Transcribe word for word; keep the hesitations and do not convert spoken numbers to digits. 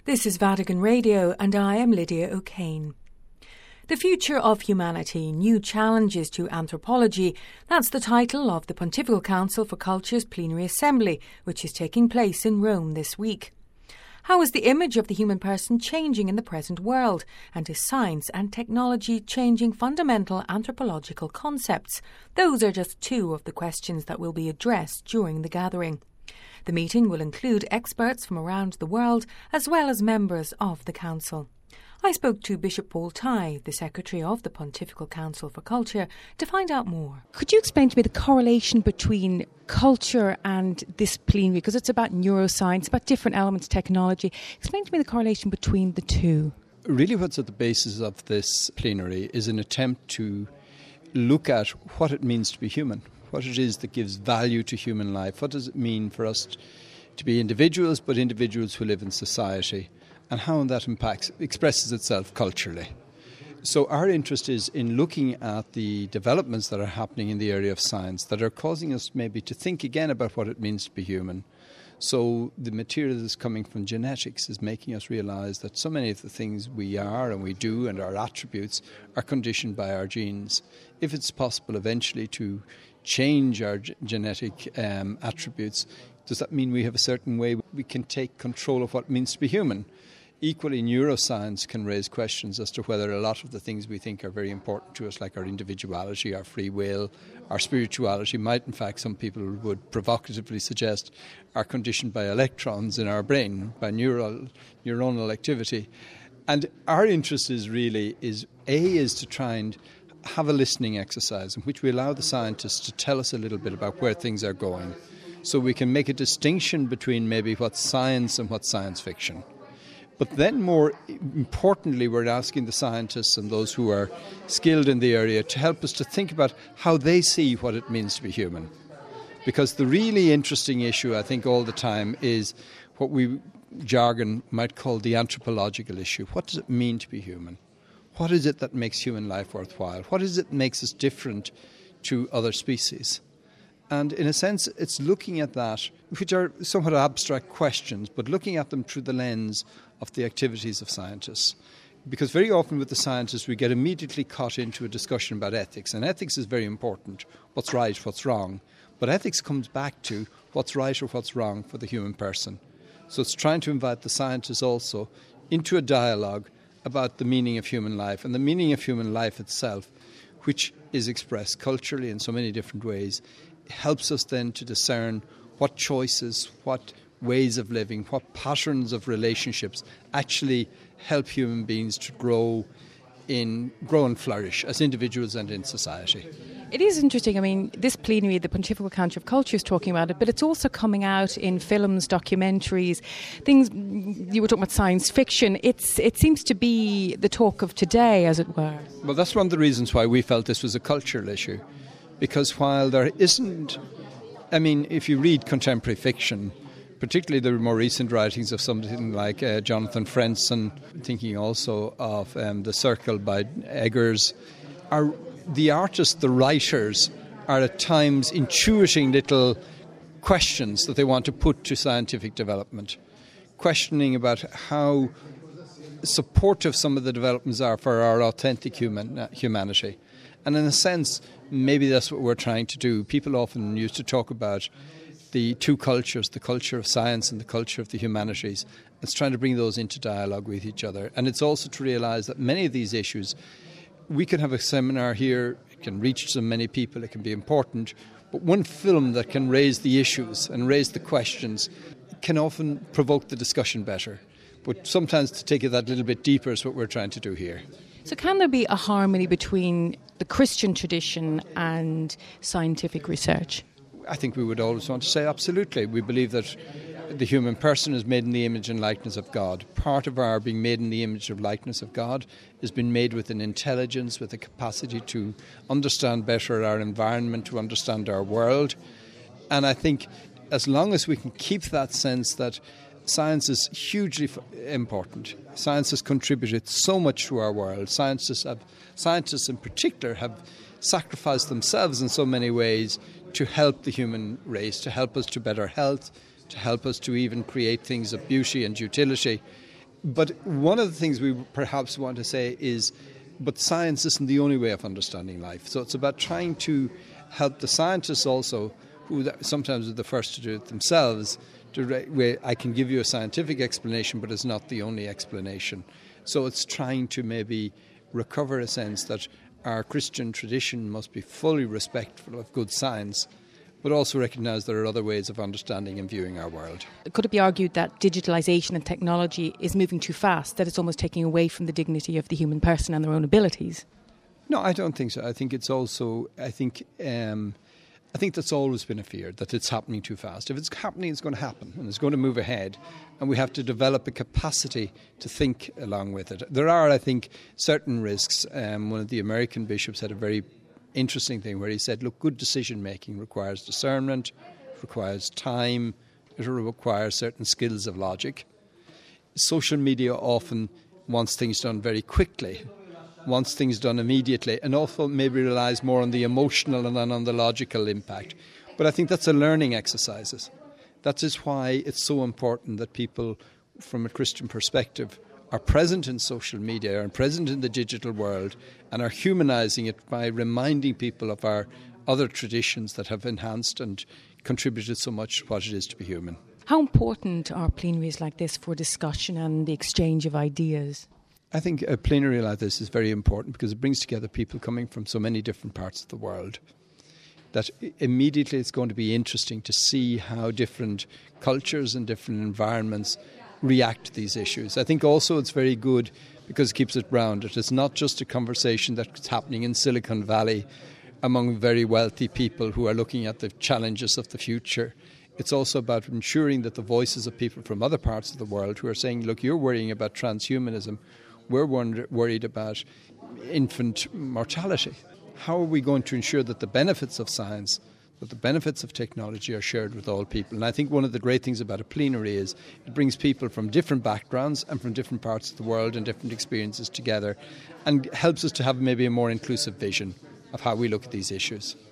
This is Vatican Radio and I am Lydia O'Kane. The Future of Humanity, New Challenges to Anthropology, that's the title of the Pontifical Council for Culture's plenary assembly, which is taking place in Rome this week. How is the image of the human person changing in the present world? And is science and technology changing fundamental anthropological concepts? Those are just two of the questions that will be addressed during the gathering. The meeting will include experts from around the world as well as members of the Council. I spoke to Bishop Paul Tighe, the Secretary of the Pontifical Council for Culture, to find out more. Could you explain to me the correlation between culture and this plenary? Because it's about neuroscience, about different elements of technology. Explain to me the correlation between the two. Really what's at the basis of this plenary is an attempt to look at what it means to be human. What it is that gives value to human life. What does it mean for us to be individuals, but individuals who live in society, and how that impacts, expresses itself culturally. So our interest is in looking at the developments that are happening in the area of science that are causing us maybe to think again about what it means to be human. So the material that's coming from genetics is making us realise that so many of the things we are and we do and our attributes are conditioned by our genes. If it's possible eventually to change our g- genetic um, attributes, does that mean we have a certain way we can take control of what it means to be human? Equally, neuroscience can raise questions as to whether a lot of the things we think are very important to us, like our individuality, our free will, our spirituality, might in fact, some people would provocatively suggest, are conditioned by electrons in our brain, by neural, neuronal activity. And our interest is really, is A, is to try and have a listening exercise in which we allow the scientists to tell us a little bit about where things are going, so we can make a distinction between maybe what's science and what's science fiction. But then more importantly, we're asking the scientists and those who are skilled in the area to help us to think about how they see what it means to be human. Because the really interesting issue, I think, all the time is what we jargon might call the anthropological issue. What does it mean to be human? What is it that makes human life worthwhile? What is it that makes us different to other species? And in a sense, it's looking at that, which are somewhat abstract questions, but looking at them through the lens of the activities of scientists. Because very often with the scientists, we get immediately caught into a discussion about ethics. And ethics is very important. What's right, what's wrong. But ethics comes back to what's right or what's wrong for the human person. So it's trying to invite the scientists also into a dialogue about the meaning of human life and the meaning of human life itself, which is expressed culturally in so many different ways. It helps us then to discern what choices, what ways of living, what patterns of relationships actually help human beings to grow in grow and flourish as individuals and in society. It is interesting. I mean, this plenary, the Pontifical Council of Culture, is talking about it, but it's also coming out in films, documentaries, things. You were talking about science fiction. It's it seems to be the talk of today, as it were. Well, that's one of the reasons why we felt this was a cultural issue, because while there isn't, I mean, if you read contemporary fiction, particularly the more recent writings of something like uh, Jonathan Frenson, thinking also of um, The Circle by Eggers, are the artists, the writers, are at times intuiting little questions that they want to put to scientific development, questioning about how supportive some of the developments are for our authentic human, uh, humanity. And in a sense, maybe that's what we're trying to do. People often used to talk about the two cultures, the culture of science and the culture of the humanities. It's trying to bring those into dialogue with each other. And it's also to realise that many of these issues, we can have a seminar here, it can reach so many people, it can be important, but one film that can raise the issues and raise the questions can often provoke the discussion better. But sometimes to take it that little bit deeper is what we're trying to do here. So can there be a harmony between the Christian tradition and scientific research? I think we would always want to say absolutely. We believe that the human person is made in the image and likeness of God. Part of our being made in the image and likeness of God is being made with an intelligence, with a capacity to understand better our environment, to understand our world. And I think as long as we can keep that sense that science is hugely important, science has contributed so much to our world. Scientists have, scientists in particular have sacrificed themselves in so many ways to help the human race, to help us to better health, to help us to even create things of beauty and utility. But one of the things we perhaps want to say is, but science isn't the only way of understanding life. So it's about trying to help the scientists also, who sometimes are the first to do it themselves, to where I can give you a scientific explanation, but it's not the only explanation. So it's trying to maybe recover a sense that our Christian tradition must be fully respectful of good science, but also recognise there are other ways of understanding and viewing our world. Could it be argued that digitalisation and technology is moving too fast, that it's almost taking away from the dignity of the human person and their own abilities? No, I don't think so. I think it's also, I think, um, I think that's always been a fear, that it's happening too fast. If it's happening, it's going to happen and it's going to move ahead, and we have to develop a capacity to think along with it. There are, I think, certain risks. Um, one of the American bishops had a very interesting thing where he said, look, good decision making requires discernment, requires time, it requires certain skills of logic. Social media often wants things done very quickly, wants things done immediately, and also maybe relies more on the emotional and on the logical impact. But I think that's a learning exercise. That is why it's so important that people from a Christian perspective are present in social media and present in the digital world and are humanising it by reminding people of our other traditions that have enhanced and contributed so much to what it is to be human. How important are plenaries like this for discussion and the exchange of ideas? I think a plenary like this is very important because it brings together people coming from so many different parts of the world that immediately it's going to be interesting to see how different cultures and different environments react to these issues. I think also it's very good because it keeps it rounded. It's not just a conversation that's happening in Silicon Valley among very wealthy people who are looking at the challenges of the future. It's also about ensuring that the voices of people from other parts of the world who are saying, look, you're worrying about transhumanism, we're wonder- worried about infant mortality. How are we going to ensure that the benefits of science, that the benefits of technology are shared with all people? And I think one of the great things about a plenary is it brings people from different backgrounds and from different parts of the world and different experiences together and helps us to have maybe a more inclusive vision of how we look at these issues.